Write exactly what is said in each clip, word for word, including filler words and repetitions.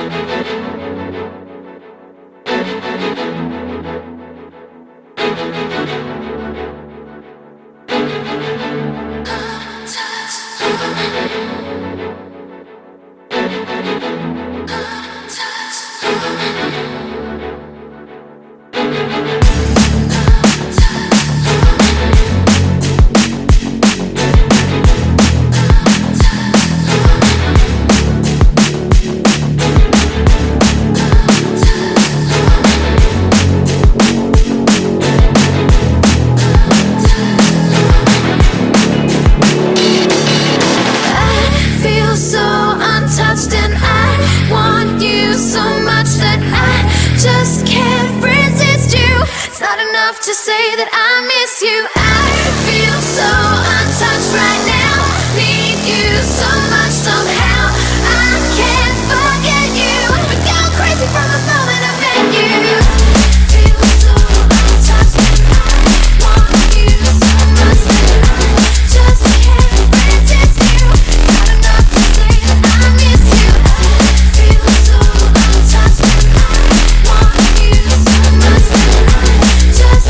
To say that I miss you, I feel so untouched right now. Need you so much somehow. I can't forget you. I've gone crazy from the moment I met you. Feel so untouched and I want you so much that I just can't resist you. Not enough to say that I miss you. I feel so untouched and I want you so much that I just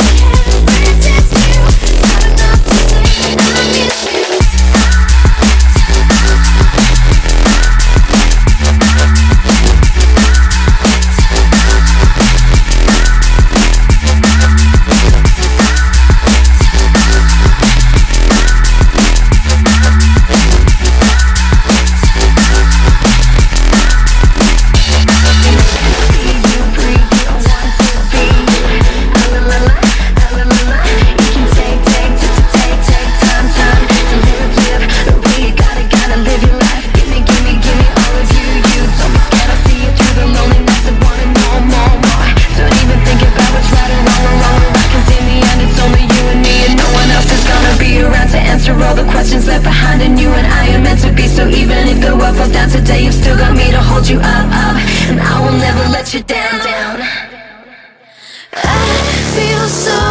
all the questions left behind, and you and I are meant to be. So even if the world falls down today, you've still got me to hold you up, up, and I will never let you down, down. I feel so